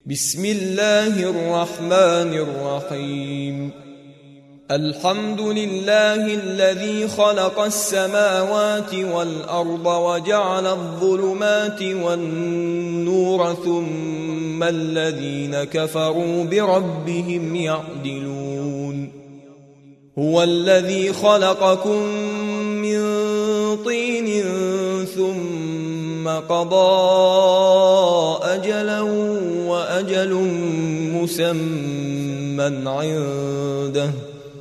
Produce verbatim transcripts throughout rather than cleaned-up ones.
بسم الله الرحمن الرحيم. الحمد لله الذي خلق السماوات والأرض وجعل الظلمات والنور ثم الذين كفروا بربهم يعدلون. هو الذي خلقكم من طين ثم قضى أجلا وأجل مسمى عنده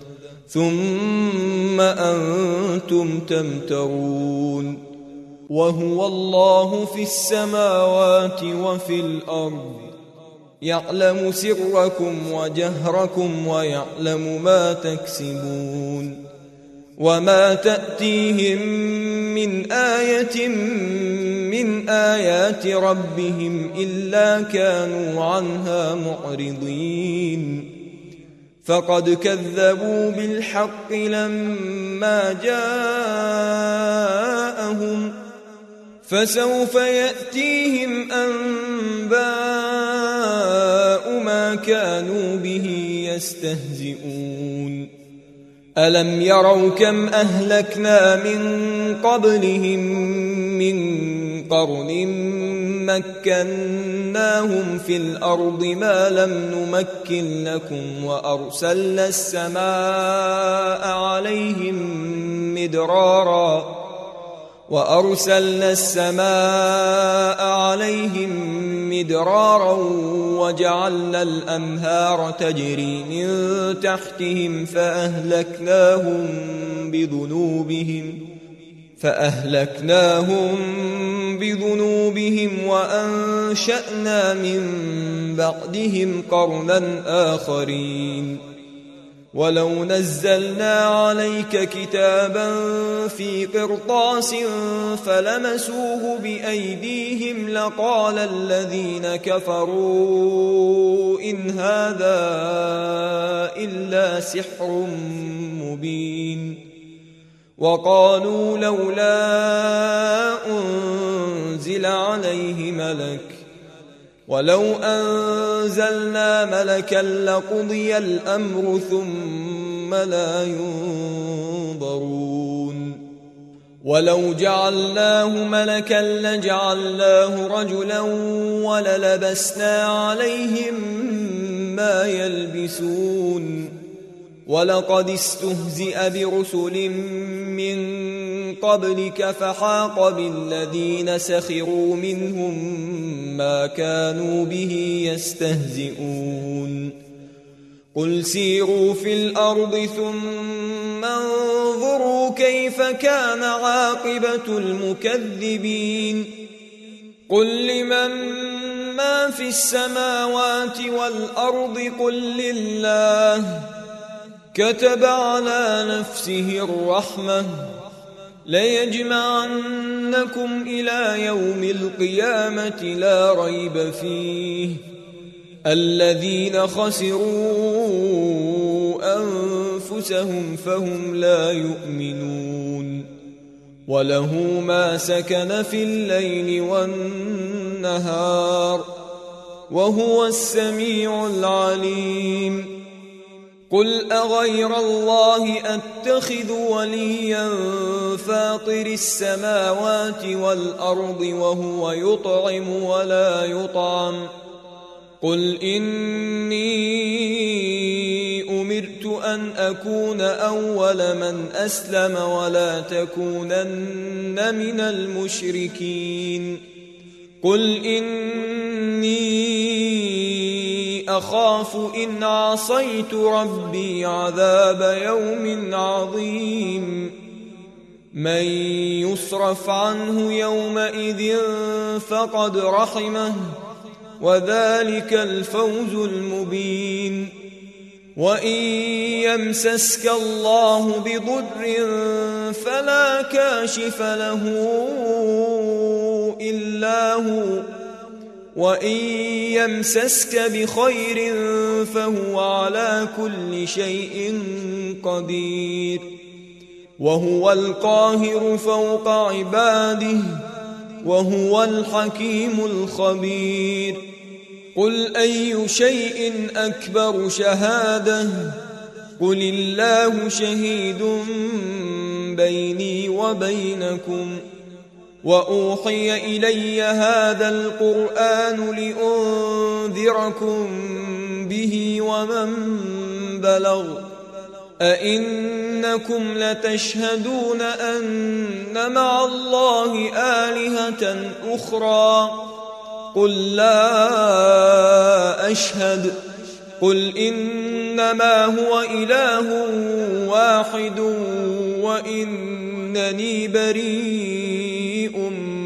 ثم أنتم تمترون. وهو الله في السماوات وفي الأرض يعلم سركم وجهركم ويعلم ما تكسبون. وما تأتيهم من آية من آيات ربهم إلا كانوا عنها معرضين. فقد كذبوا بالحق لما جاءهم فسوف يأتيهم أنباء ما كانوا به يستهزئون. ألم يروا كم أهلكنا من قبلهم من قرن مكناهم في الأرض ما لم نمكن لكم وأرسلنا السماء عليهم مدرارا وأرسلنا السماء عليهم مدرارا وجعلنا الأنهار تجري من تحتهم فأهلكناهم بذنوبهم فأهلكناهم بذنوبهم وأنشأنا من بعدهم قرنا آخرين. ولو نزلنا عليك كتابا في قرطاس فلمسوه بأيديهم لقال الذين كفروا إن هذا إلا سحر مبين. وقالوا لولا أنزل عليه ملك ولو أنزلنا ملكا لقضي الأمر ثم لا ينظرون. ولو جعلناه ملكا لجعلناه رجلا وللبسنا عليهم ما يلبسون. ولقد استهزئ برسل من قبلك فحاق بالذين سخروا منهم ما كانوا به يستهزئون. قل سيروا في الأرض ثم انظروا كيف كان عاقبة المكذبين. قل لمن ما في السماوات والأرض قل لله كتب على نفسه الرحمة ليجمعنكم إلى يوم القيامة لا ريب فيه. الذين خسروا أنفسهم فهم لا يؤمنون. وله ما سكن في الليل والنهار وهو السميع العليم. قل أغير الله أتخذ وليا فاطر السماوات والأرض وهو يطعم ولا يطعم. قل إني أمرت أن أكون أول من أسلم ولا تكونن من المشركين. قل إني أخاف إن عصيت ربي عذاب يوم عظيم. من يصرف عنه يومئذ فقد رحمه وذلك الفوز المبين. وإن يمسسك الله بضر فلا كاشف له إلا هو وإن يمسسك بخير فهو على كل شيء قدير. وهو القاهر فوق عباده وهو الحكيم الخبير. قل أي شيء أكبر شهادة قل الله شهيد بيني وبينكم وأوحي إلي هذا القرآن لأنذركم به ومن بلغ أئنكم لتشهدون أن مع الله آلهة أخرى قل لا أشهد قل إنما هو إله واحد وإنني بريء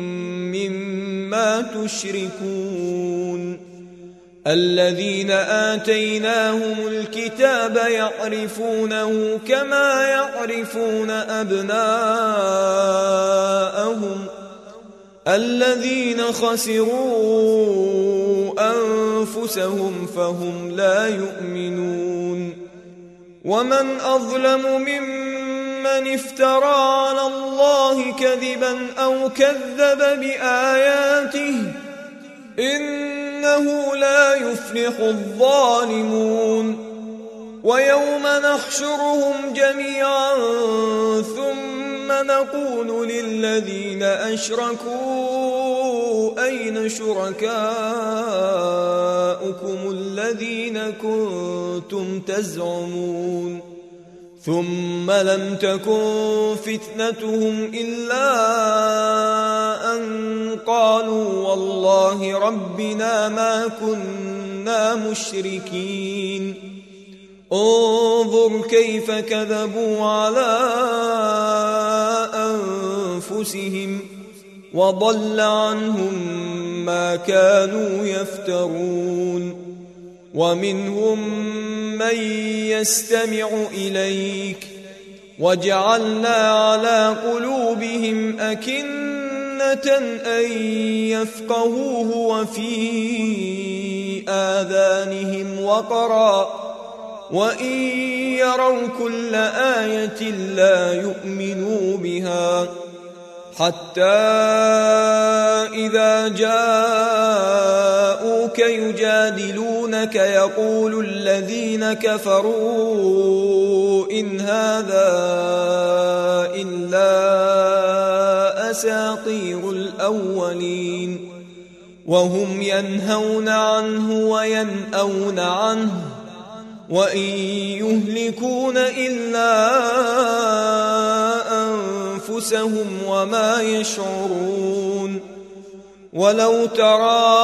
مما تشركون الذين آتيناهم الكتاب يعرفونه كما يعرفون أبناءهم الذين خسروا أنفسهم فهم لا يؤمنون ومن أظلم ممن افترى على الله كذبا أو كذب بآياته إنه لا يفلح الظالمون ويوم نحشرهم جميعا ثم نقول للذين أشركوا أين شركاؤكم الذين كنتم تزعمون ثم لم تكن فتنتهم إلا أن قالوا والله ربنا ما كنا مشركين انظر كيف كذبوا على أنفسهم وضل عنهم ما كانوا يفترون ومنهم من يستمع إليك وجعلنا على قلوبهم أكنة أن يفقهوه وفي آذانهم وقرا وإن يروا كل آية لا يؤمنوا بها حتى إذا جاءوك يجادلونك يقول الذين كفروا إن هذا إلا أساطير الأولين وهم ينهون عنه وينأون عنه وإن يهلكون إلا أنفسهم وما يشعرون ولو ترى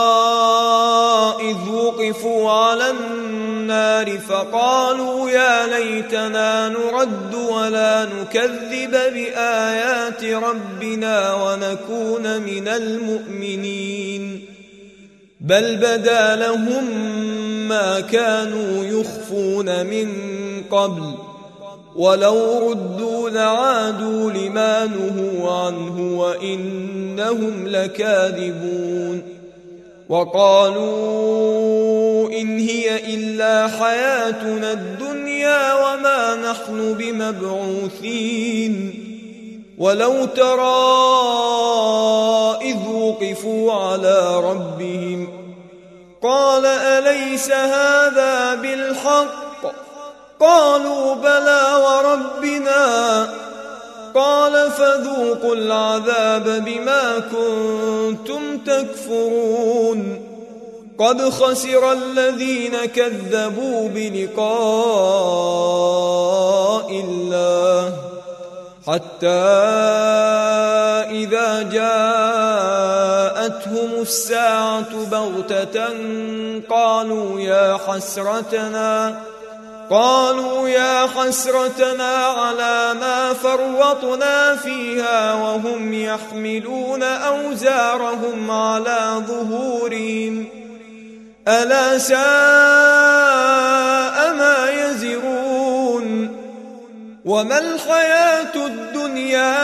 إذ وقفوا على النار فقالوا يا ليتنا نرد ولا نكذب بآيات ربنا ونكون من المؤمنين بل بدا لهم ما كانوا يخفون من قبل ولو ردوا لعادوا لما نهوا عنه وإنهم لكاذبون وقالوا إن هي إلا حياتنا الدنيا وما نحن بمبعوثين ولو ترى إذ وقفوا على ربهم قال أليس هذا بالحق قالوا بلى وربنا قال فذوقوا العذاب بما كنتم تكفرون قد خسر الذين كذبوا بلقاء الله حتى إذا جاءتهم الساعة بغتة قالوا يا حسرتنا قالوا يا حسرتنا على ما فرطنا فيها وهم يحملون أوزارهم على ظهورهم ألا ساء ما يزرون وما الحياة الدنيا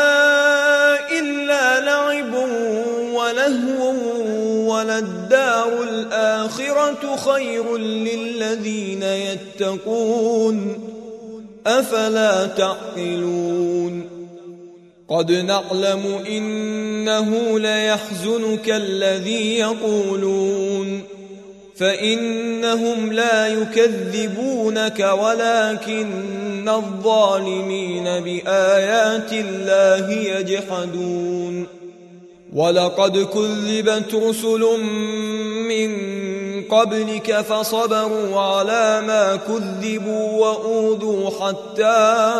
إلا لعب ولهو وللدار الآخرة خير للذين يتقون أفلا تعقلون قد نعلم إنه ليحزنك الذي يقولون فإنهم لا يكذبونك ولكن الظالمين بآيات الله يجحدون. ولقد كذبت رسل من قبلك فصبروا على ما كذبوا وأوذوا حتى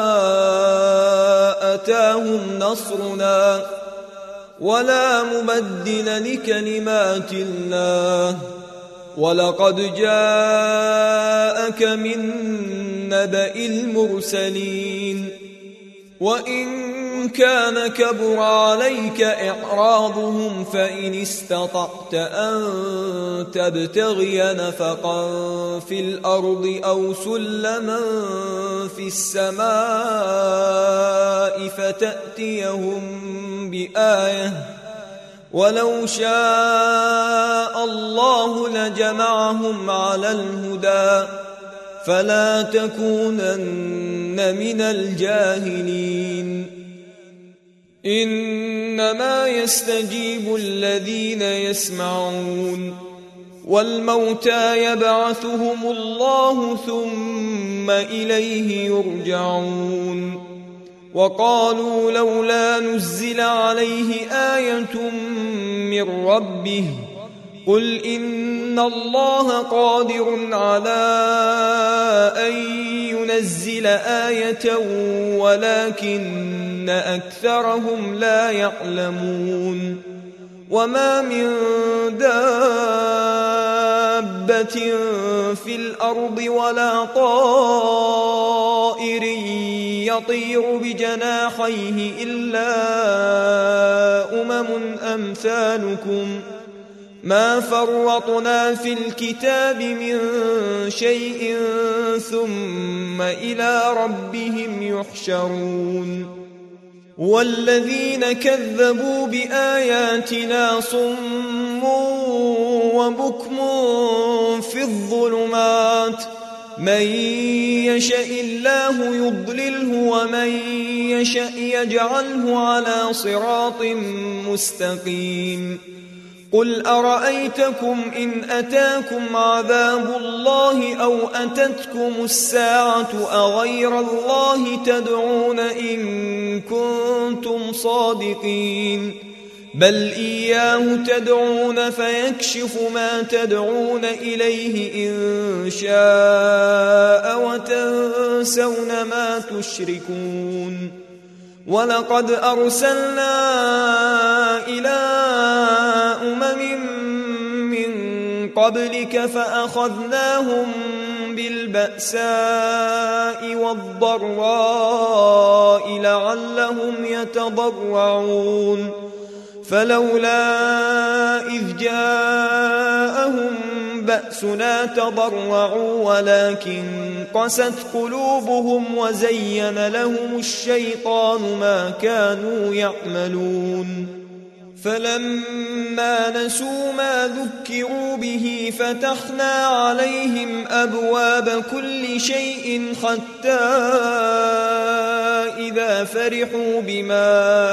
أتاهم نصرنا ولا مبدل لكلمات الله. ولقد جاءك من نبأ المرسلين. وإن كان كبر عليك إعراضهم فإن استطعت أن تبتغي نفقا في الأرض أو سلما في السماء فتأتيهم بآية ولو شاء الله لجمعهم على الهدى فلا تكونن من الجاهلين. إنما يستجيب الذين يسمعون والموتى يبعثهم الله ثم إليه يرجعون. وقالوا لولا نزل عليه آية من ربه قل إن الله قادر على أن ينزل آية ولكن أكثرهم لا يعلمون. وما من دابة في الأرض ولا طائر يطير بجناحيه إلا أمم أمثالكم ما فرطنا في الكتاب من شيء ثم إلى ربهم يحشرون. والذين كذبوا بآياتنا صم وبكم في الظلمات من يشاء الله يضلله ومن يشاء يجعله على صراط مستقيم. قل أرأيتكم إن أتاكم عذاب الله أو أتتكم الساعة أغير الله تدعون إن كنتم صادقين بل إياه تدعون فيكشف ما تدعون إليه إن شاء وتنسون ما تشركون. ولقد أرسلنا إلى أمم من قبلك فأخذناهم بالبأساء والضراء لعلهم يتضرعون فلولا إذ جاءهم بأسنا تضرعوا ولكن قست قلوبهم وزين لهم الشيطان ما كانوا يعملون. فلما نسوا ما ذكروا به فتحنا عليهم أبواب كل شيء حتى إذا فرحوا بما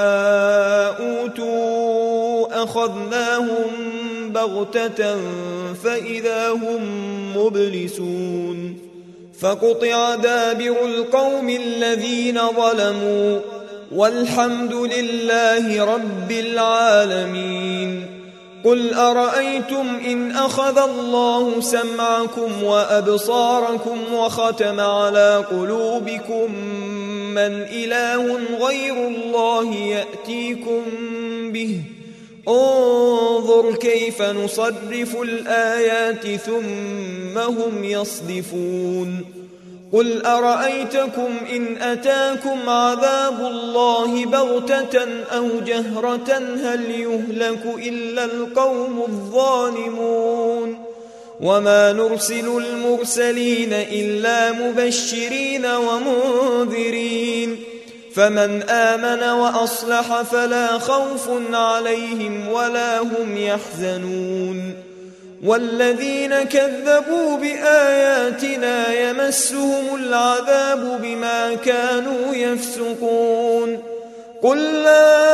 أوتوا أخذناهم بغتة فإذا هم مبلسون. فقطع دابر القوم الذين ظلموا والحمد لله رب العالمين. قل أرأيتم إن أخذ الله سمعكم وأبصاركم وختم على قلوبكم من إله غير الله يأتيكم به انظر كيف نصرف الآيات ثم هم يصدفون. قل أرأيتكم إن أتاكم عذاب الله بغتة أو جهرة هل يهلك إلا القوم الظالمون. وما نرسل المرسلين إلا مبشرين ومنذرين فمن آمن وأصلح فلا خوف عليهم ولا هم يحزنون. والذين كذبوا بآياتنا يمسهم العذاب بما كانوا يفسقون. قل لا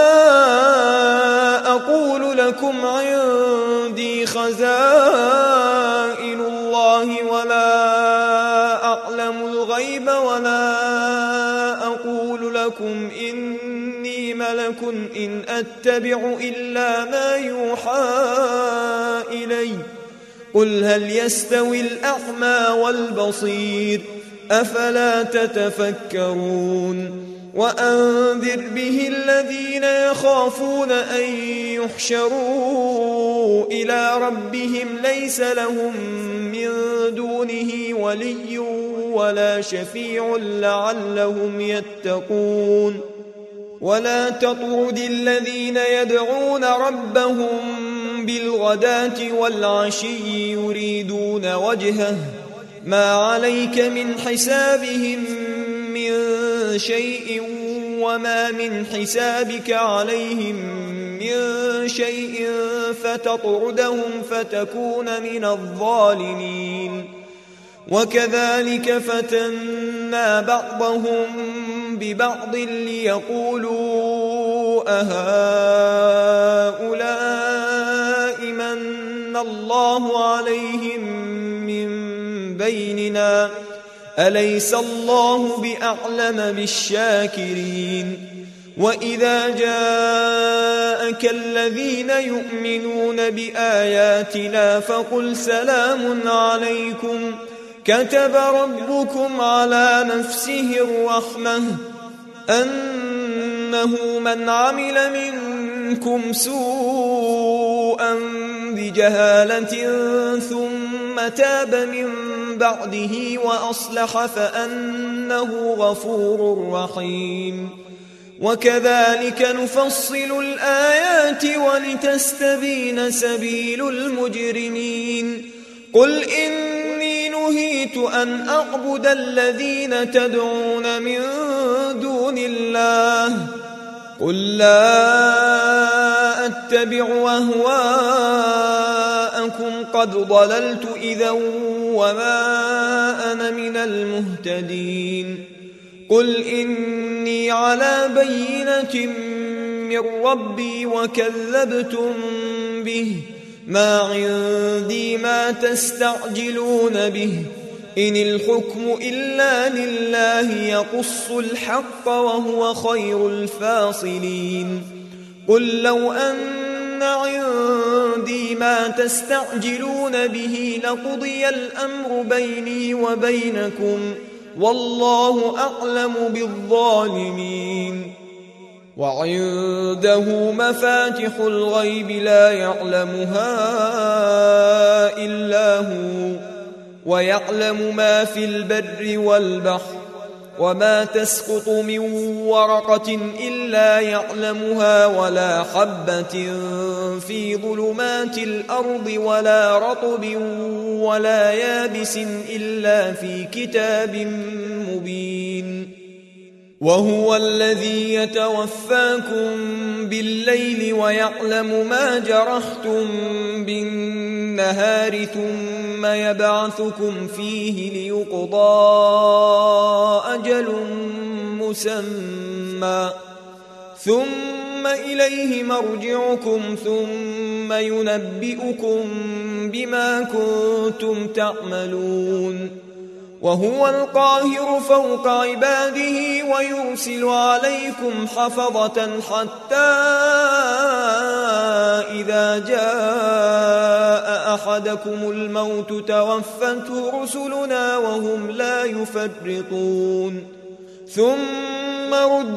أقول لكم عندي خزائن الله ولا أعلم الغيب ولا أقول لكم إني ملك إن أتبع إلا ما يوحى إلي قل هل يستوي الأعمى والبصير أفلا تتفكرون وأنذر به الذين يخافون أن يحشروا إلى ربهم ليس لهم من دونه ولي ولا شفيع لعلهم يتقون ولا تطرد الذين يدعون ربهم بالغداة والعشي يريدون وجهه ما عليك من حسابهم من شيء وما من حسابك عليهم من شيء فتطردهم فتكون من الظالمين وكذلك فتنا بعضهم ببعض ليقولوا أهؤلاء من الله عليهم من بيننا أليس الله بأعلم بالشاكرين وإذا جاءك الذين يؤمنون بآياتنا فقل سلام عليكم كتب ربكم على نفسه الرحمة أنه من عمل منكم سوءا بجهالة ثم تاب من بعده وأصلح فأنه غفور رحيم وكذلك نفصل الآيات ولتستبين سبيل المجرمين قل إني نهيت أن أعبد الذين تدعون من دون الله قل لا أتبع أهواءكم قد ضللت إذا وما أنا من المهتدين قل إني على بينة من ربي وكذبتم به ما عندي ما تستعجلون به إن الحكم إلا لله يقص الحق وهو خير الفاصلين قل لو أن عندي ما تستعجلون به لقضي الأمر بيني وبينكم والله أعلم بالظالمين وعنده مفاتح الغيب لا يعلمها إلا هو ويعلم ما في البر والبحر وما تسقط من ورقة إلا يعلمها ولا حبة في ظلمات الأرض ولا رطب ولا يابس إلا في كتاب مبين وهو الذي يتوفاكم بالليل ويعلم ما جرحتم بالنهار ثم يبعثكم فيه ليقضى أجل مسمى ثم إليه مرجعكم ثم ينبئكم بما كنتم تعملون وهو القاهر فوق عباده ويرسل عليكم حفظة حتى إذا جاء أحدكم الموت توفته رسلنا وهم لا يفرطون ثم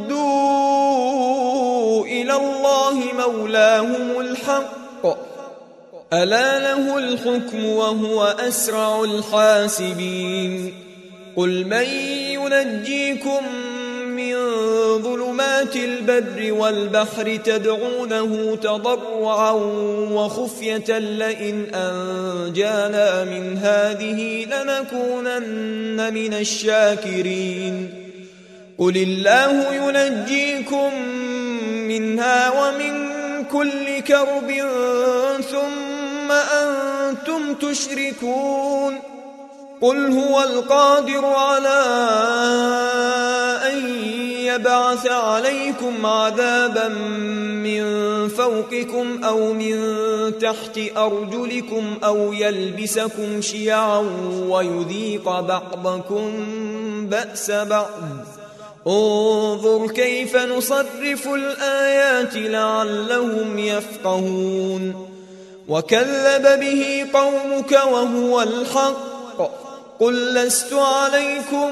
ردوا إلى الله مولاهم الحق ألا له الحكم وهو أسرع الحاسبين قل من ينجيكم من ظلمات البر والبحر تدعونه تضرعا وخفية لئن أنجانا من هذه لنكونن من الشاكرين قل الله ينجيكم منها ومن كل كرب ثم أنتم تشركون قل هو القادر على أن يبعث عليكم عذابا من فوقكم أو من تحت أرجلكم أو يلبسكم شيعا ويذيق بعضكم بأس بعض. انظر كيف نصرف الآيات لعلهم يفقهون. وكذب به قومك وهو الحق قل لست عليكم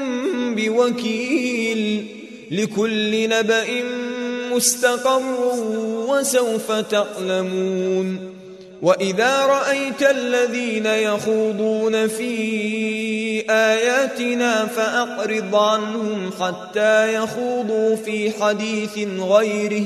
بوكيل لكل نبأ مستقر وسوف تعلمون. وإذا رأيت الذين يخوضون في آياتنا فأعرض عنهم حتى يخوضوا في حديث غيره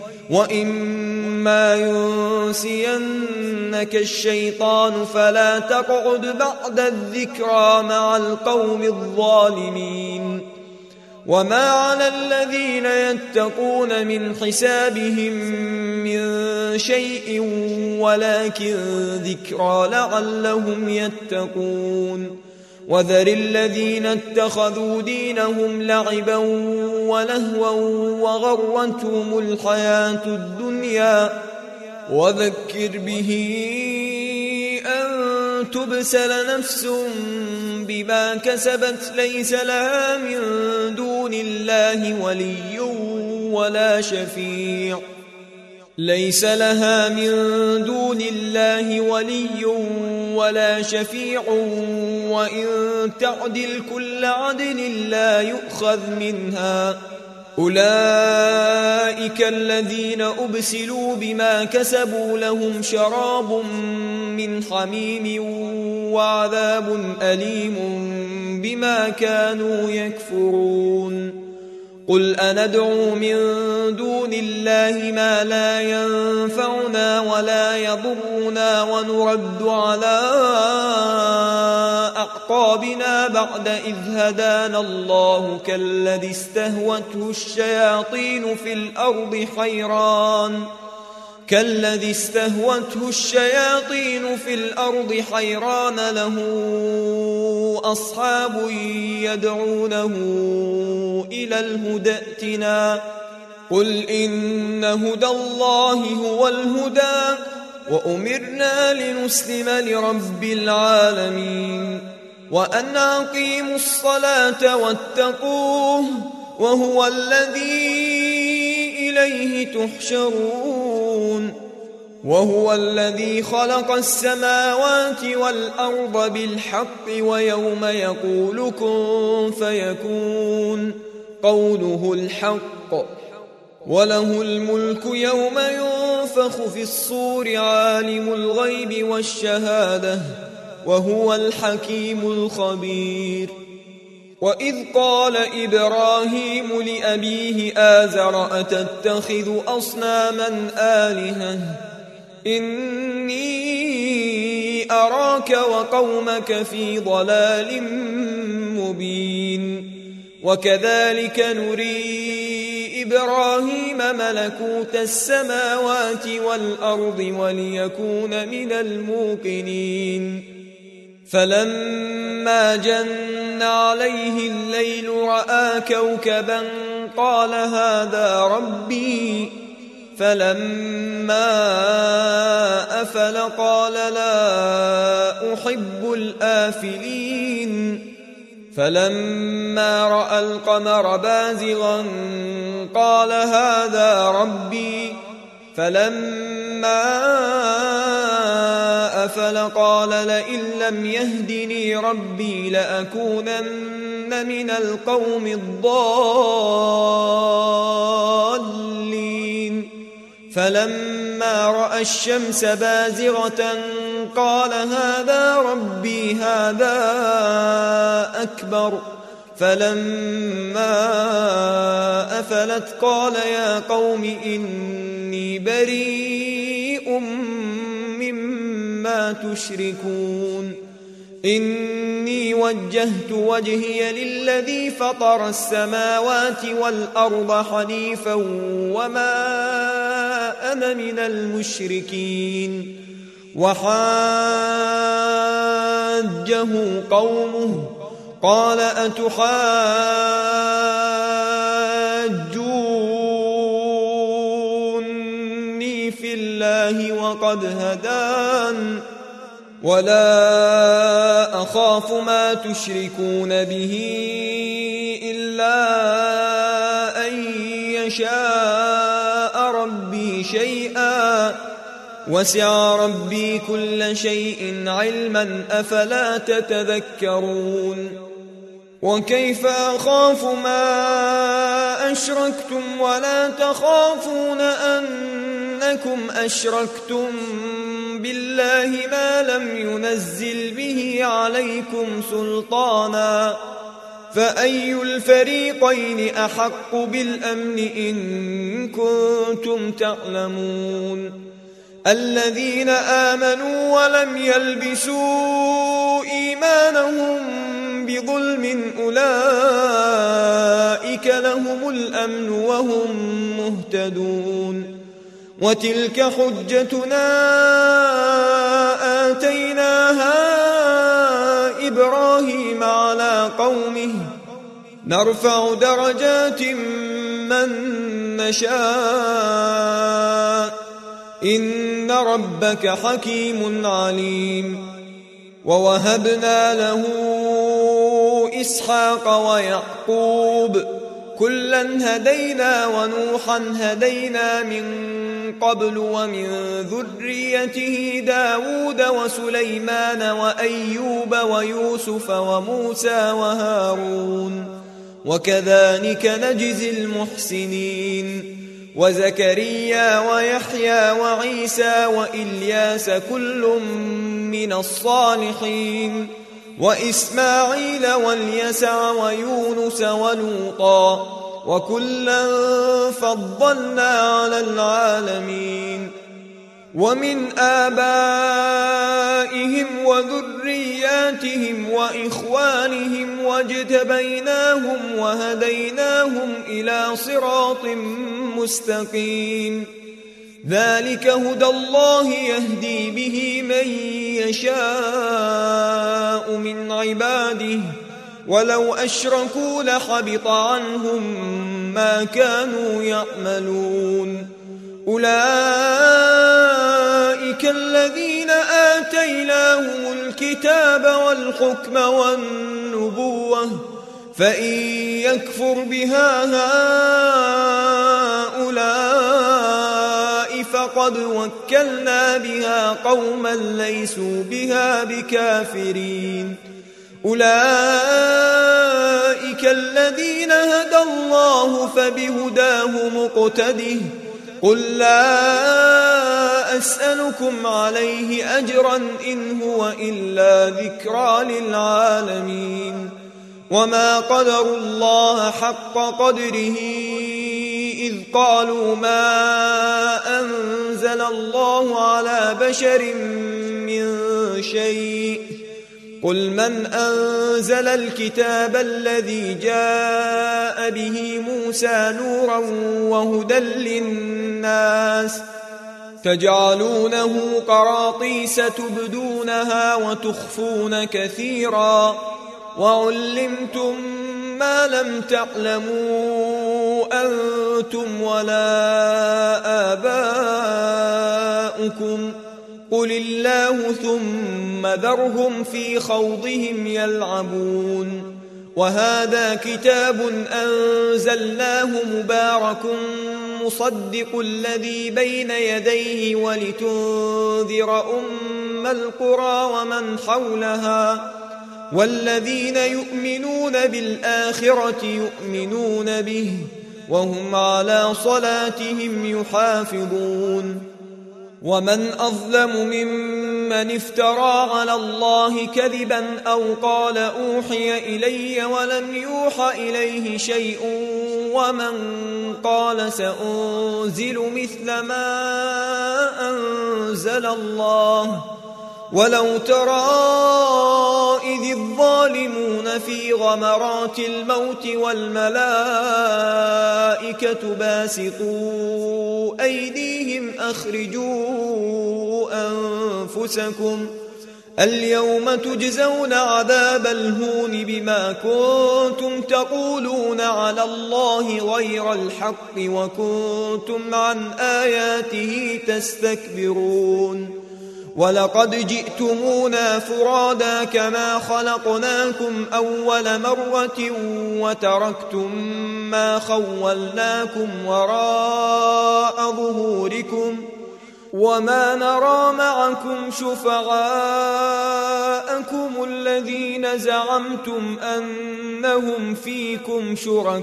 وإما ينسينك الشيطان فلا تقعد بعد الذكرى مع القوم الظالمين. وما على الذين يتقون من حسابهم من شيء ولكن ذكرى لعلهم يتقون. وذر الذين اتخذوا دينهم لعبا ولهوا وغرتهم الحياة الدنيا وذكر به أن تبسل نفس بما كسبت ليس لها من دون الله ولي ولا شفيع ليس لها من دون الله ولي ولا شفيع وإن تعدل كل عدل لا يؤخذ منها. أولئك الذين أبسلوا بما كسبوا لهم شراب من حميم وعذاب أليم بما كانوا يكفرون. قل أندعو من دون الله ما لا ينفعنا ولا يضرنا ونرد على أعقابنا بعد إذ هدانا الله كالذي استهوته الشياطين في الأرض حيران كالذي استهوته الشياطين في الأرض حيران له أصحاب يدعونه إلى الهدى ائتنا. قل إن هدى الله هو الهدى وأمرنا لنسلم لرب العالمين وأن أقيموا الصلاة واتقوه وهو الذي إليه تحشرون. وهو الذي خلق السماوات والأرض بالحق ويوم يقول كن فيكون قوله الحق وله الملك يوم ينفخ في الصور عالم الغيب والشهادة وهو الحكيم الخبير. وإذ قال إبراهيم لأبيه آزر أتتخذ أصناما آلهة إني أراك وقومك في ضلال مبين. وكذلك نري إبراهيم ملكوت السماوات والأرض وليكون من الموقنين. فلما جن عليه الليل رأى كوكبا قال هذا ربي فلما أفل قال لا أحب الآفلين. فلما رأى القمر بازغا قال هذا ربي فلما أفل قال لئن لم يهدني ربي لأكونن من القوم الضالين. فلما رأى الشمس بازغة قال هذا ربي هذا أكبر. فلما أفلت قال يا قوم إني بريء مما تشركون. إني وجهت وجهي للذي فطر السماوات والأرض حنيفا وما أنا من المشركين. وحاجه قومه قال أتحاجوني يحاجوني في الله وقد هدان ولا أخاف ما تشركون به إلا أن يشاء ربي شيئا وسع ربي كل شيء علما أفلا تتذكرون وكيف أخاف ما أشركتم ولا تخافون أنكم أشركتم بالله ما لم ينزل به عليكم سلطانا فأي الفريقين أحق بالأمن إن كنتم تعلمون الذين آمنوا ولم يلبسوا إيمانهم بظلم أولئك لهم الأمن وهم مهتدون وتلك حجتنا آتيناها إبراهيم على قومه نرفع درجات من نشاء إن ربك حكيم عليم ووهبنا له إسحاق ويعقوب كلا هدينا ونوحا هدينا من قبل ومن ذريته داود وسليمان وأيوب ويوسف وموسى وهارون وكذلك نجزي المحسنين وزكريا ويحيى وعيسى وإلياس كل من الصالحين وإسماعيل واليسع ويونس ولوطا وكلا فضلنا على العالمين ومن آبائهم وذرياتهم وإخوانهم واجتبيناهم وهديناهم إلى صراط مستقيم ذلك هدى الله يهدي به من يشاء من عباده ولو أشركوا لحبط عنهم ما كانوا يعملون أولئك الذين آتيناهم الكتاب والحكم والنبوة فإن يكفر بها هؤلاء فقد وكلنا بها قوما ليسوا بها بكافرين أولئك الذين هدى الله فبهداه مقتده قل لا أسألكم عليه أجرا إن هو إلا ذكرى للعالمين وما قدروا الله حق قدره إذ قالوا ما أنزل الله على بشر من شيء قل من أنزل الكتاب الذي جاء به موسى نورا وهدى للناس تجعلونه قراطيس تبدونها وتخفون كثيرا وعلمتم ما لم تعلموا أنتم ولا آباؤكم قل الله ثم ذرهم في خوضهم يلعبون وهذا كتاب أنزلناه مبارك مصدق الذي بين يديه ولتنذر أم القرى ومن حولها والذين يؤمنون بالآخرة يؤمنون به وهم على صلاتهم يحافظون ومن أظلم ممن افترى على الله كذبا أو قال أوحي إلي ولم يوحى إليه شيء ومن قال سأنزل مثل ما أنزل الله ولو ترى إذ الظالمون في غمرات الموت والملائكة باسطوا أيديهم أخرجوا أنفسكم اليوم تجزون عذاب الهون بما كنتم تقولون على الله غير الحق وكنتم عن آياته تستكبرون ولقد جئتمونا فرادا كما خلقناكم أول مرة وتركتم ما خولناكم وراء ظهوركم وما نرى معكم شفعاءكم الذين زعمتم أنهم فيكم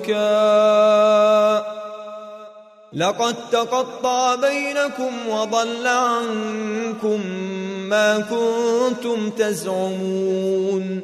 شركاء لقد تقطع بينكم وضل عنكم ما كنتم تزعمون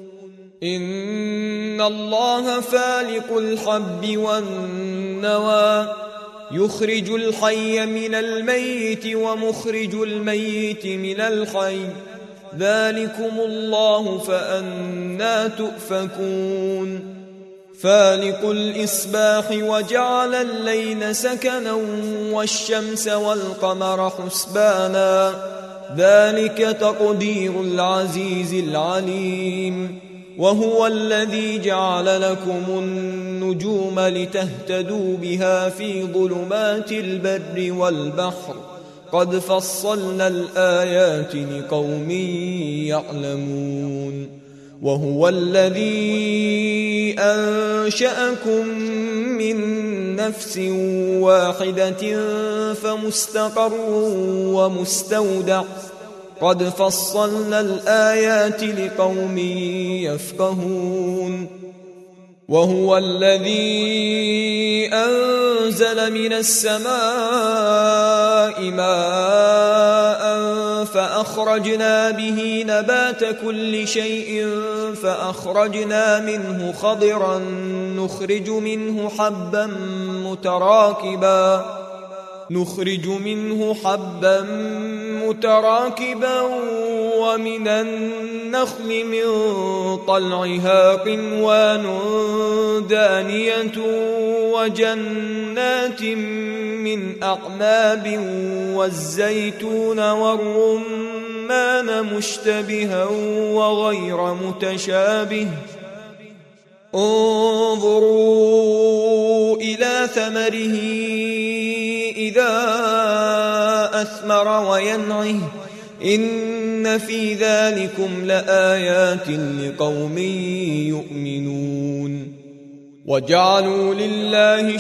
إن الله فالق الحب والنوى يخرج الحي من الميت ومخرج الميت من الحي ذلكم الله فأنى تؤفكون فالق الإصباح وجعل الليل سكنا والشمس والقمر حسبانا ذلك تقدير العزيز العليم وهو الذي جعل لكم النجوم لتهتدوا بها في ظلمات البر والبحر قد فصلنا الآيات لقوم يعلمون وهو الذي أنشأكم من نفس واحدة فمستقر ومستودع قد فصلنا الآيات لقوم يفقهون وهو الذي أنزل من السماء ماء فأخرجنا به نبات كل شيء فأخرجنا منه خضرا نخرج منه حبا متراكبا نخرج منه حبا متراكبا ومن النخل من طلعها قنوان دانية وجنات من أعناب والزيتون والرمان مشتبها وغير متشابه انظروا إلى ثمره إذا أثمر وينعه إن في ذلكم لآيات لقوم يؤمنون وجعلوا لله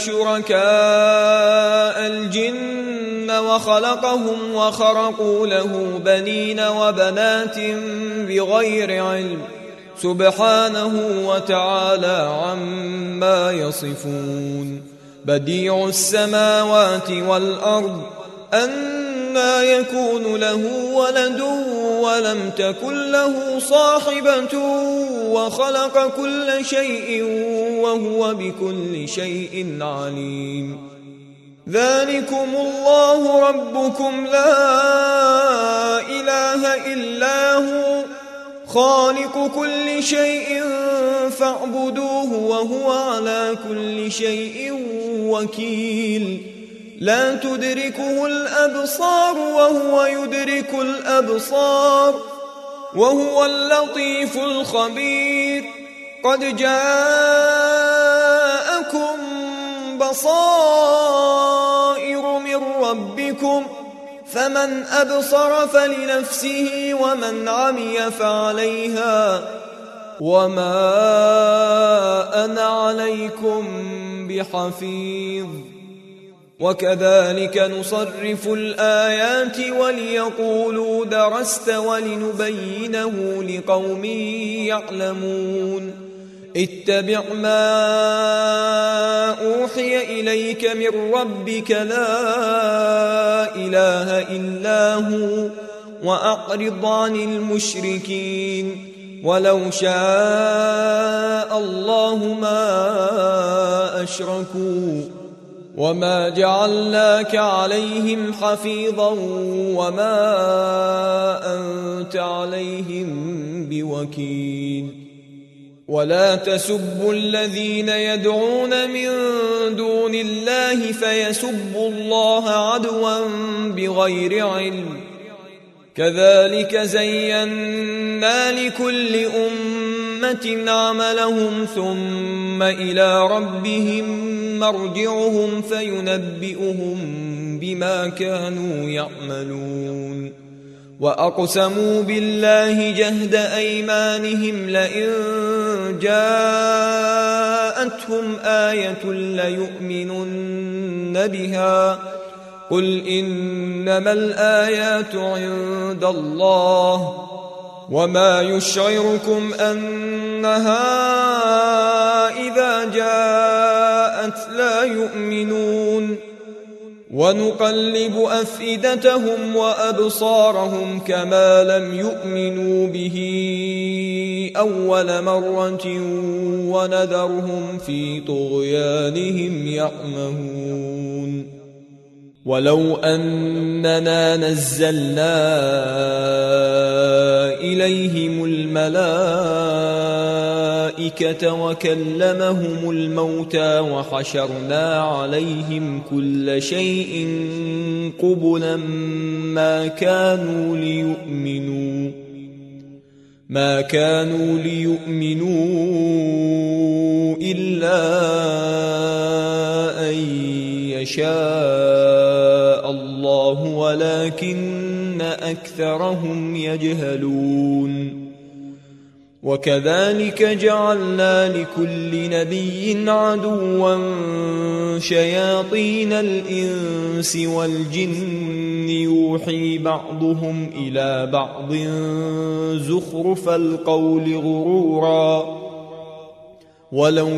شركاء الجن وخلقهم وخرقوا له بنين وبنات بغير علم سبحانه وتعالى عما يصفون بديع السماوات والأرض أنى يكون له ولد ولم تكن له صاحبة وخلق كل شيء وهو بكل شيء عليم ذلكم الله ربكم لا إله إلا هو خالق كل شيء فاعبدوه وهو على كل شيء وكيل لا تدركه الأبصار وهو يدرك الأبصار وهو اللطيف الخبير قد جاءكم بصائر من ربكم فمن أبصر فلنفسه ومن عمي فعليها وما أنا عليكم بحفيظ وكذلك نصرف الآيات وليقولوا درست ولنبينه لقوم يعلمون اتبع ما أوحي إليك من ربك لا إله إلا هو وأعرض عن المشركين ولو شاء الله ما أشركوا وما جعلناك عليهم حفيظا وما أنت عليهم بوكيل ولا تسبوا الذين يدعون من دون الله فيسبوا الله عدوا بغير علم كذلك زينا لكل أمة عملهم ثم إلى ربهم مرجعهم فينبئهم بما كانوا يعملون وأقسموا بالله جهد أيمانهم لئن جاءتهم آية ليؤمنن بها قل إنما الآيات عند الله وما يشعركم أنها إذا جاءت لا يؤمنون ونقلب أفئدتهم وأبصارهم كما لم يؤمنوا به أول مرة ونذرهم في طغيانهم يعمهون ولو أننا نزلنا إليهم الملائكة وكلمهم الموتى وحشرنا عليهم كل شيء قبلا ما كانوا ليؤمنوا ما كانوا ليؤمنوا إلا أن يشاء الله ولكن أكثرهم يجهلون وكذلك جعلنا لكل نبي عدوا شياطين الإنس والجن يوحي بعضهم إلى بعض زخرف القول غرورا ولو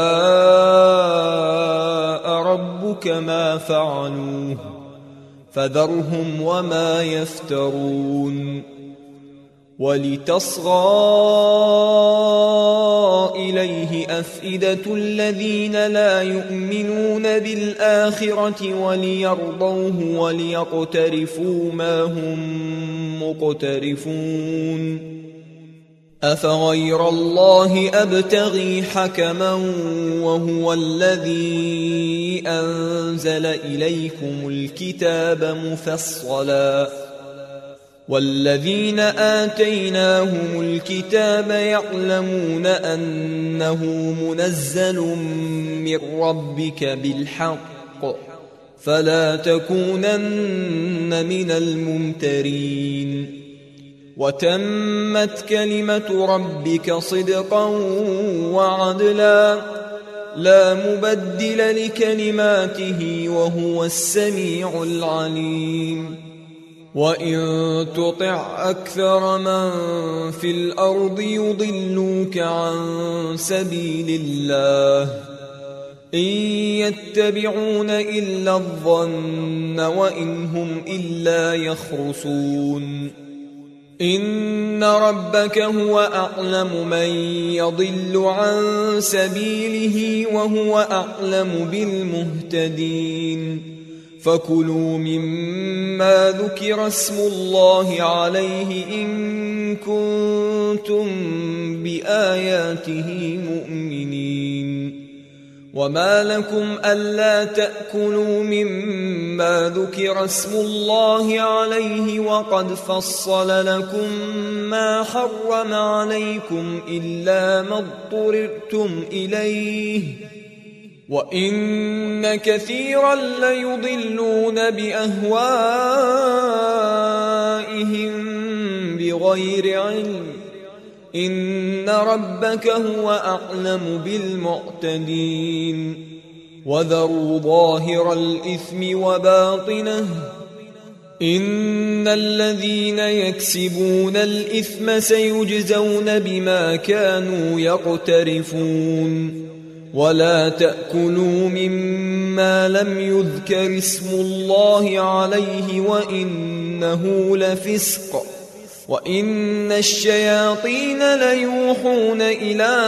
شاء ربك ما فعلوه فذرهم وما يفترون ولتصغى إليه أفئدة الذين لا يؤمنون بالآخرة وليرضوه وليقترفوا ما هم مقترفون أفغير الله أبتغي حكما وهو الذي أنزل إليكم الكتاب مفصلا والذين آتيناهم الكتاب يعلمون أنه منزل من ربك بالحق فلا تكونن من الممترين وتمت كلمة ربك صدقا وعدلا لا مبدل لكلماته وهو السميع العليم وإن تطع أكثر من في الأرض يضلوك عن سبيل الله إن يتبعون إلا الظن وإن هم إلا يخرصون إن ربك هو أعلم من يضل عن سبيله وهو أعلم بالمهتدين فكلوا مما ذكر اسم الله عليه إن كنتم بآياته مؤمنين وما لكم ألا تأكلوا مما ذكر اسم الله عليه وقد فصل لكم ما حرم عليكم إلا ما اضطررتم إليه وإن كثيرا ليضلون بأهوائهم بغير علم إن ربك هو أعلم بالمعتدين وذروا ظاهر الإثم وباطنه إن الذين يكسبون الإثم سيجزون بما كانوا يقترفون ولا تأكلوا مما لم يذكر اسم الله عليه وإنه لفسق وإن الشياطين ليوحون إلى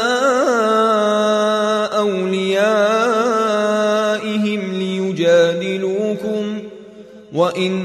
أوليائهم ليجادلوكم وإن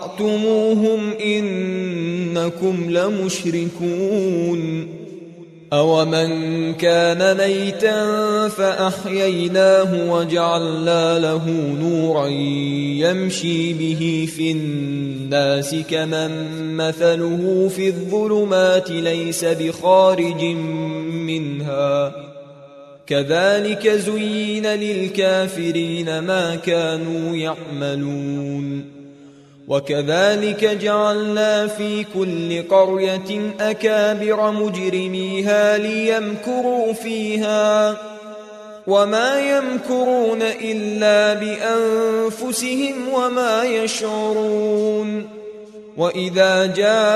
أطعتموهم إنكم لمشركون أَوَمَنْ كَانَ مَيْتًا فَأَحْيَيْنَاهُ وَجَعَلْنَا لَهُ نُورًا يَمْشِي بِهِ فِي النَّاسِ كَمَنْ مَثَلُهُ فِي الظُّلُمَاتِ لَيْسَ بِخَارِجٍ مِنْهَا كَذَلِكَ زُيِّنَ لِلْكَافِرِينَ مَا كَانُوا يَعْمَلُونَ وَكَذَلِكَ جَعَلْنَا فِي كُلِّ قَرْيَةٍ أَكَابِرَ مُجْرِمِيهَا لِيَمْكُرُوا فِيهَا وَمَا يَمْكُرُونَ إِلَّا بِأَنفُسِهِمْ وَمَا يَشْعُرُونَ وَإِذَا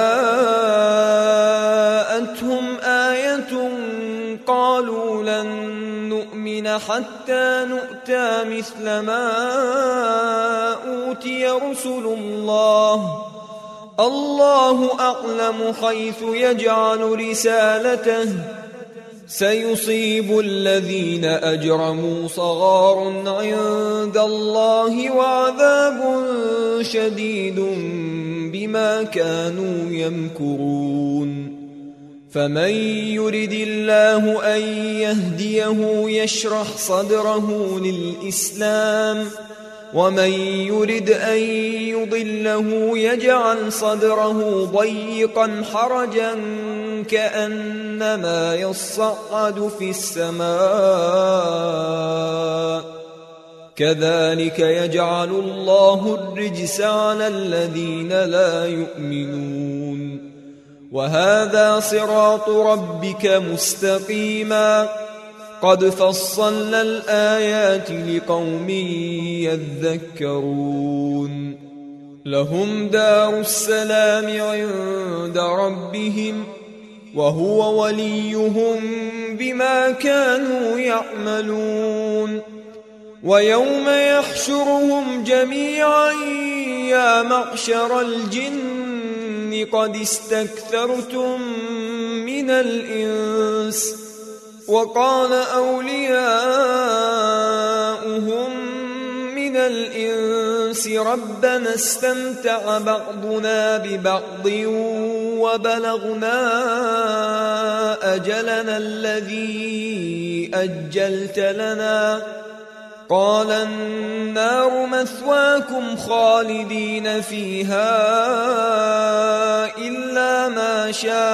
جَاءَتْهُمْ آيَةٌ قَالُوا لَن نُّؤْمِنَ حَتَّى نُؤْتَىٰ مِثْلَ مَا أُوتِيَ رُسُلُ اللَّهِ اللَّهُ أَعْلَمُ حَيْثُ يَجْعَلُ رِسَالَتَهُ سَيُصِيبُ الَّذِينَ أَجْرَمُوا صَغَارٌ عِندَ اللَّهِ وَعَذَابٌ شَدِيدٌ بِمَا كَانُوا يَمْكُرُونَ فَمَن يُرِدِ اللَّهُ أَن يَهْدِيَهُ يَشْرَحْ صَدْرَهُ لِلْإِسْلَامِ وَمَن يُرِدْ أَن يُضِلَّهُ يَجْعَلْ صَدْرَهُ ضَيِّقًا حَرَجًا كَأَنَّمَا يَصَّعَّدُ في السَّمَاءِ كَذَلِكَ يَجْعَلُ اللَّهُ الرِّجْسَ عَلَى الَّذِينَ لَا يُؤْمِنُونَ وَهَذَا صِرَاطُ رَبِّكَ مُسْتَقِيمًا قَدْ فَصَّلْنَا الْآيَاتِ لِقَوْمٍ يَذَّكَّرُونَ لَهُمْ دَارُ السَّلَامِ عِندَ رَبِّهِمْ وَهُوَ وَلِيُّهُم بِمَا كَانُوا يَعْمَلُونَ وَيَوْمَ يَحْشُرُهُمْ جَمِيعًا يَا مَعْشَرَ الْجِنِّ قد استكثرتم من الإنس وقال أولياؤهم من الإنس ربنا استمتع بعضنا ببعض وبلغنا أجلنا الذي أجلت لنا قال النار مثواكم خالدين فيها إلا ما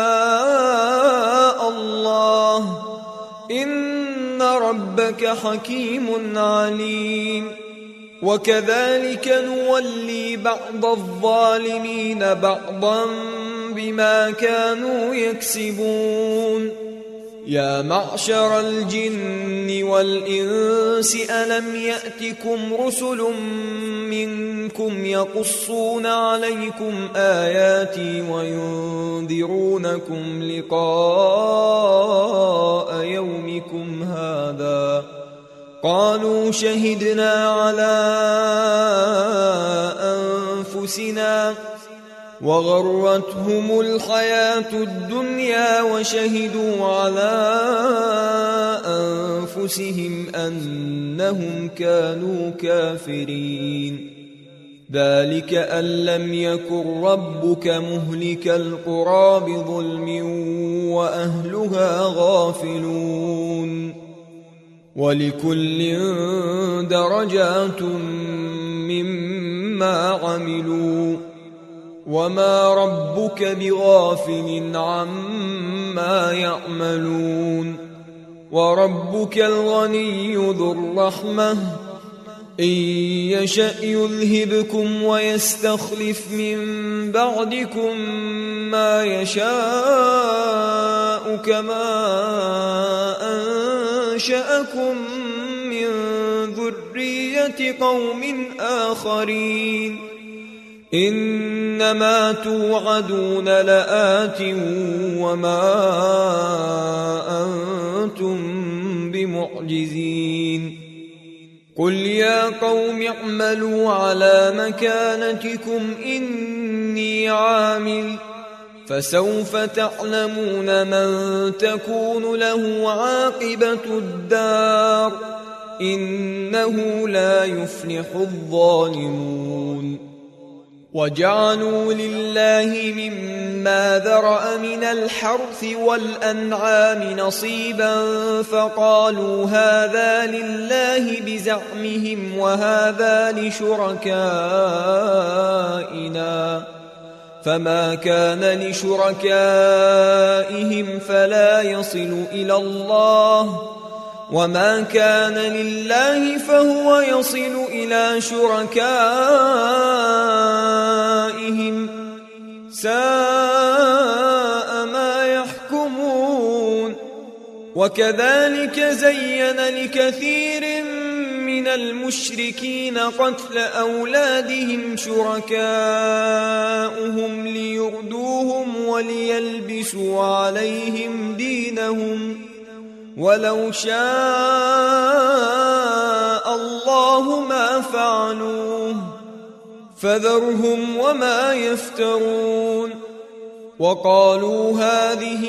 شاء الله إن ربك حكيم عليم وكذلك نولي بعض الظالمين بعضا بما كانوا يكسبون يا معشر الجن والإنس ألم يأتكم رسل منكم يقصون عليكم آياتي وينذرونكم لقاء يومكم هذا قالوا شهدنا على أنفسنا وغرتهم الحياة الدنيا وشهدوا على أنفسهم أنهم كانوا كافرين ذلك أن لم يكن ربك مهلك القرى بظلم وأهلها غافلون ولكل درجات مما عملوا وما ربك بغافل عما يعملون وربك الغني ذو الرحمة إن يشأ يذهبكم ويستخلف من بعدكم ما يشاء كما أنشأكم من ذرية قوم آخرين إنما توعدون لآت وما أنتم بمعجزين قل يا قوم اعملوا على مكانتكم إني عامل فسوف تعلمون من تكون له عاقبة الدار إنه لا يفلح الظالمون وجعلوا لله مما ذرأ من الحرث والأنعام نصيبا فقالوا هذا لله بزعمهم وهذا لشركائنا فما كان لشركائهم فلا يصل إلى الله وما كان لله فهو يصل إلى شركائهم ساء ما يحكمون. وكذلك زين لكثير من المشركين قتل أولادهم شركاؤهم ليردوهم وليلبسوا عليهم دينهم ولو شاء الله ما فعلوه فذرهم وما يفترون. وقالوا هذه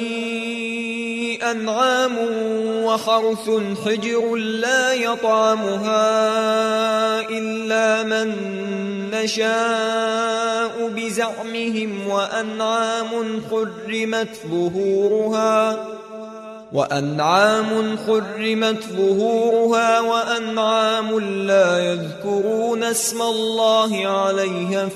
أنعام وحرث حجر لا يطعمها إلا من نشاء بزعمهم وأنعام حرمت ظهورها وأنعام حرمت ظهورها وأنعام لا يذكرون اسم الله عليها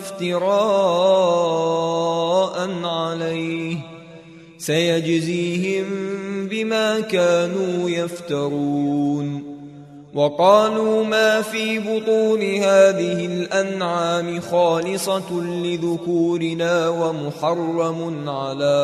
افتراء عليه سيجزيهم بما كانوا يفترون. وقالوا ما في بطون هذه الأنعام خالصة لذكورنا ومحرم على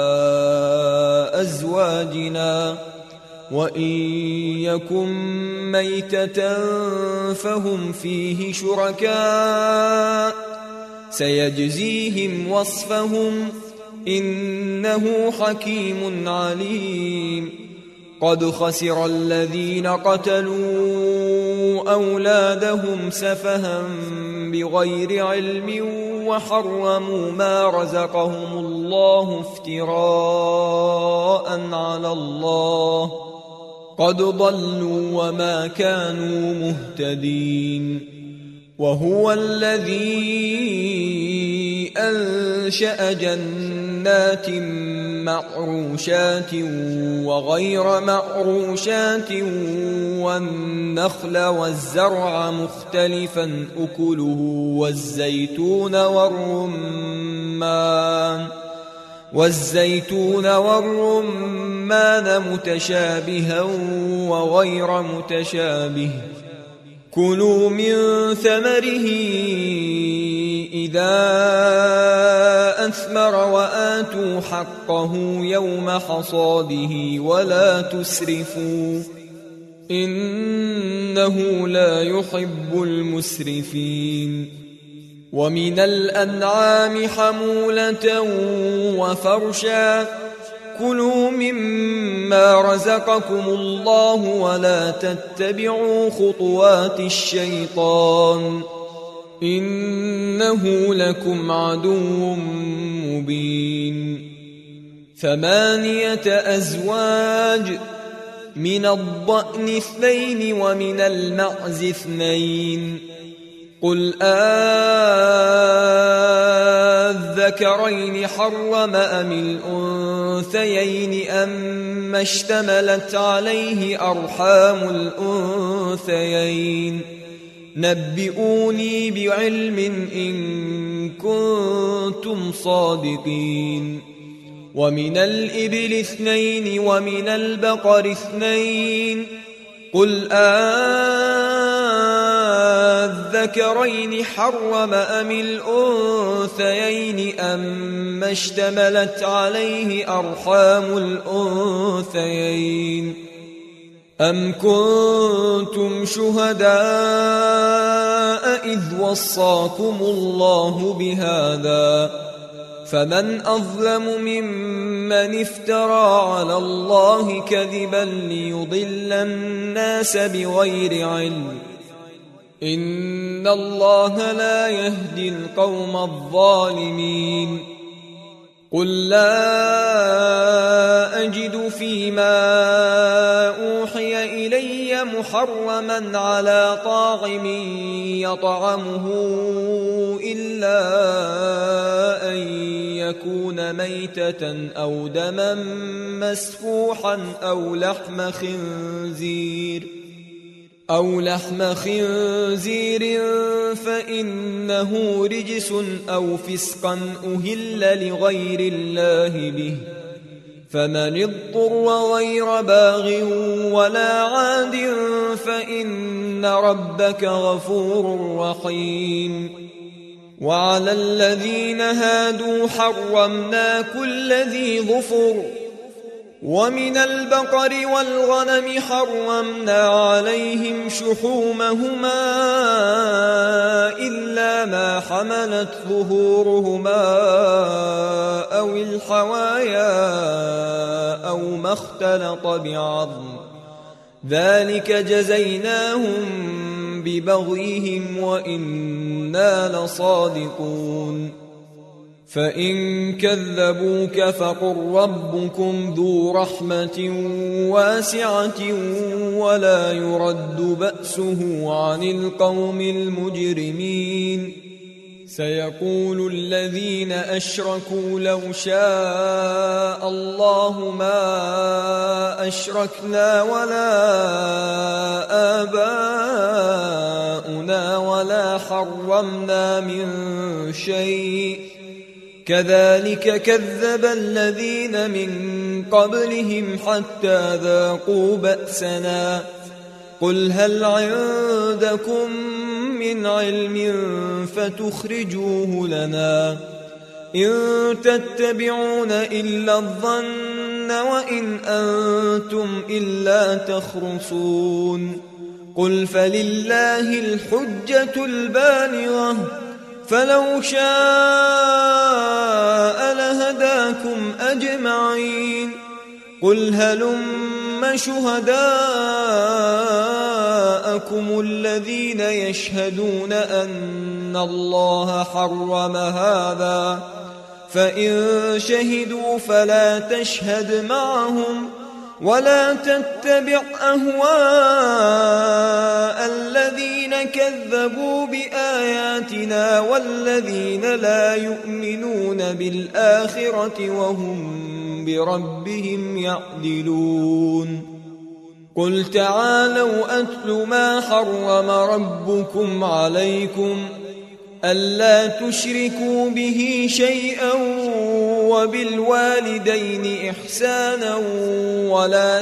أزواجنا وإن يكن ميتة فهم فيه شركاء سيجزيهم وصفهم إنه حكيم عليم. قد خسر الذين قتلوا أولادهم سفها بغير علم وحرموا ما رزقهم الله افتراء على الله قد ضلوا وما كانوا مهتدين. وهو الذي أنشأ جنات معروشات وغير معروشات والنخل والزرع مختلفا أكله والزيتون والرمان والزيتون والرمان متشابها وغير متشابه كلوا من ثمره إذا أثمر وآتوا حقه يوم حصاده ولا تسرفوا إنه لا يحب المسرفين. ومن الأنعام حمولة وفرشا كلوا مما رزقكم الله ولا تتبعوا خطوات الشيطان إنه لكم عدو مبين. ثمانية أزواج من الضأن اثنين ومن المعز اثنين قل أذكرين حرم أم الأنثيين أم اشتملت عليه أرحام الأنثيين نبئوني بعلم إن كنتم صادقين. ومن الإبل اثنين ومن البقر اثنين قل أذكرين حرم أم الأنثيين أم اشتملت عليه أرحام الأنثيين أم كنتم شهداء إذ وصاكم الله بهذا فمن أظلم ممن افترى على الله كذبا ليضل الناس بغير علم إن الله لا يهدي القوم الظالمين. قل لا أجد فيما أوحي إلي محرما على طاعم يطعمه إلا أن يكون ميتة أو دما مسفوحا أو لحم خنزير أو لحم خنزير فإنه رجس أو فسقا أهل لغير الله به، فمن اضطر غير باغ ولا عاد فإن ربك غفور رحيم. وعلى الذين هادوا حرمنا كل ذي ظفر، ومن البقر والغنم حرمنا عليهم شحومهما إلا ما حملت ظهورهما أو الحوايا أو ما اختلط بعظم، ذلك جزيناهم ببغيهم وإنا لصادقون. فإن كذبوك فقل ربكم ذو رحمة واسعة ولا يرد بأسه عن القوم المجرمين. سيقول الذين أشركوا لو شاء الله ما أشركنا ولا آباؤنا ولا حرمنا من شيء كذلك كذب الذين من قبلهم حتى ذاقوا بأسنا. قل هل عندكم من علم فتخرجوه لنا؟ إن تتبعون إلا الظن وإن أنتم إلا تخرصون. قل فلله الحجة البالغة فلو شاء لهداكم أجمعين. قل هلم شهداءكم الذين يشهدون أن الله حرم هذا، فإن شهدوا فلا تشهد معهم ولا تتبع أهواء الذين كذبوا بآياتنا والذين لا يؤمنون بالآخرة وهم بربهم يعدلون. قل تعالوا أتل ما حرم ربكم عليكم ألا تشركوا به شيئا وبالوالدين إحسانا ولا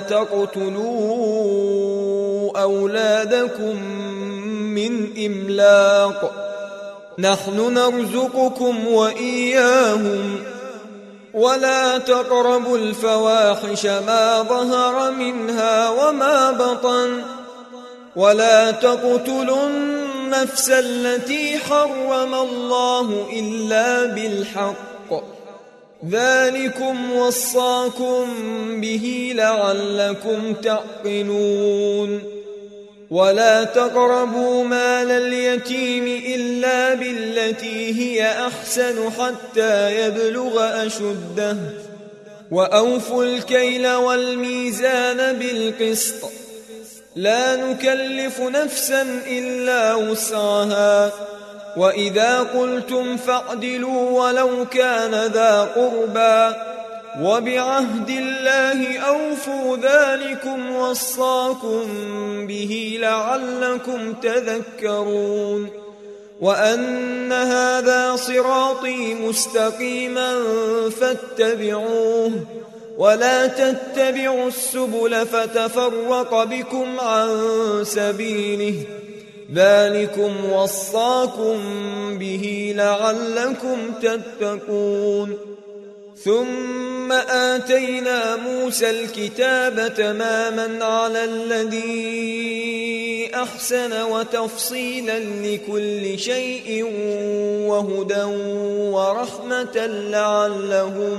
تقتلوا أولادكم من إملاق نحن نرزقكم وإياهم ولا تقربوا الفواحش ما ظهر منها وما بطن ولا تقتلوا النفس التي حرم الله إلا بالحق ذلكم وصاكم به لعلكم تعقلون. ولا تقربوا مال اليتيم إلا بالتي هي أحسن حتى يبلغ أشده وأوفوا الكيل والميزان بالقسط لا نكلف نفسا إلا وسعها وإذا قلتم فاعدلوا ولو كان ذا قربى وبعهد الله أوفوا ذلكم وصاكم به لعلكم تذكرون. وأن هذا صراطي مستقيما فاتبعوه ولا تتبعوا السبل فتفرق بكم عن سبيله ذلكم وصاكم به لعلكم تتقون. ثم آتينا موسى الكتاب تماما على الذي أحسن وتفصيلا لكل شيء وهدى ورحمة لعلهم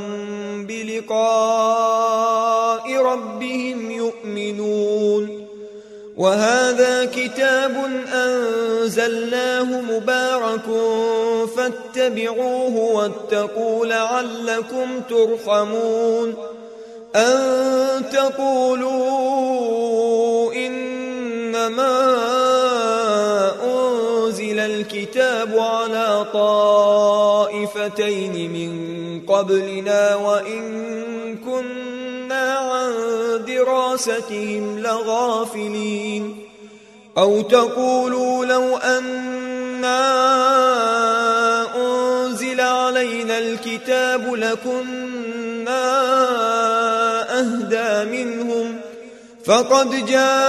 بلقاء ربهم يؤمنون. وهذا كتاب أنزلناه مبارك فاتبعوه واتقوا لعلكم ترحمون. أن تقولوا إن طائفتين من قبلنا وإن كنا عن دراستهم لغافلين أو تقولوا لو أنا أنزل علينا الكتاب لكنا أهدى منهم فقد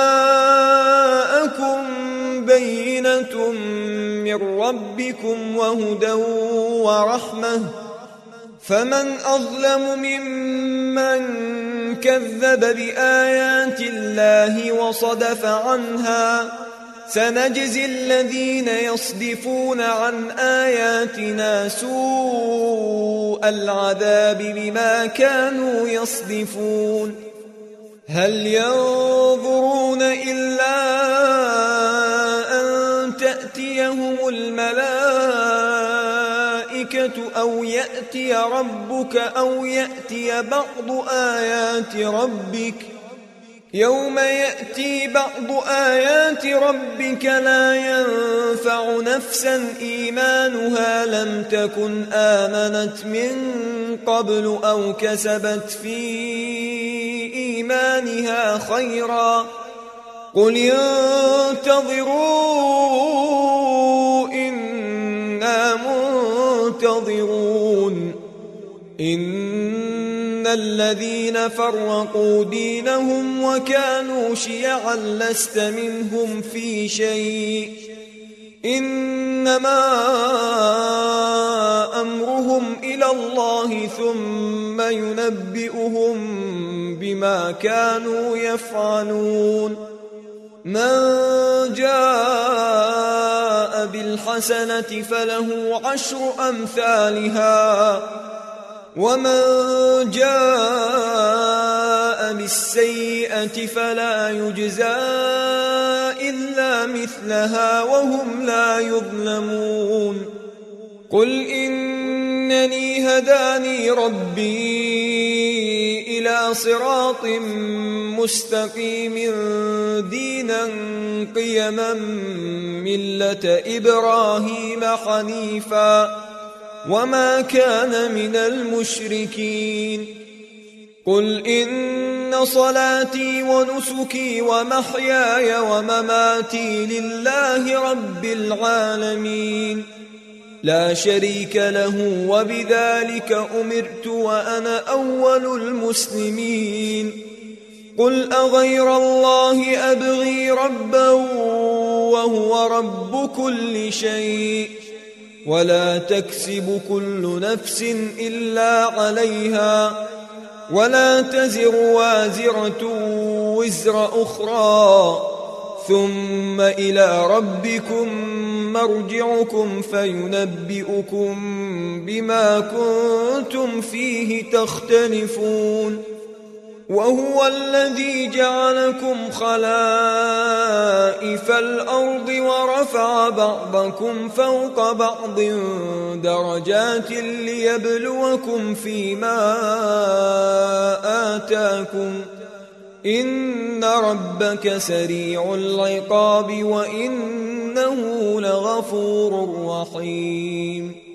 جاءكم بينة من ربكم وهدى ورحمة فمن أظلم ممن كذب بآيات الله وصدف عنها سنجزي الذين يصدفون عن آياتنا سوء العذاب بما كانوا يصدفون هل ينظرون إلا أن تأتيهم الملائكة أو يأتي ربك أو يأتي بعض آيات ربك يوم يأتي بعض آيات ربك لا ينفع نفسا إيمانها لم تكن آمنت من قبل أو كسبت في إيمانها خيرا قل انتظروا إنا منتظرون إن الذين فرقوا دينهم وكانوا شيعا لست منهم في شيء إنما أمرهم إلى الله ثم ينبئهم بما كانوا يفعلون من جاء بالحسنة فله عشر أمثالها ومن جاء بالسيئة فلا يجزى إلا مثلها وهم لا يظلمون قل إنني هداني ربي إلى صراط مستقيم دينا قيما ملة إبراهيم حنيفا وما كان من المشركين قل إن صلاتي ونسكي ومحياي ومماتي لله رب العالمين لا شريك له وبذلك أمرت وأنا أول المسلمين قل أغير الله أبغي ربا وهو رب كل شيء ولا تكسب كل نفس إلا عليها ولا تزر وازرة وزر أخرى ثم إلى ربكم مرجعكم فينبئكم بما كنتم فيه تختلفون وهو الذي جعلكم خلائف الأرض ورفع بعضكم فوق بعض درجات ليبلوكم فيما آتاكم إن ربك سريع العقاب وإنه لغفور رحيم